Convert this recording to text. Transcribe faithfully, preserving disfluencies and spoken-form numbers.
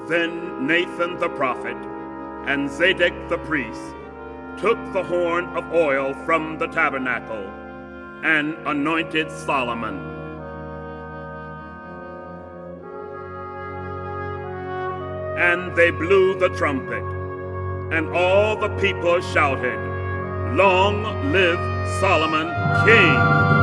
Then Nathan the prophet and Zadok the priest took the horn of oil from the tabernacle and anointed Solomon. And they blew the trumpet, and all the people shouted, "Long live Solomon, King!"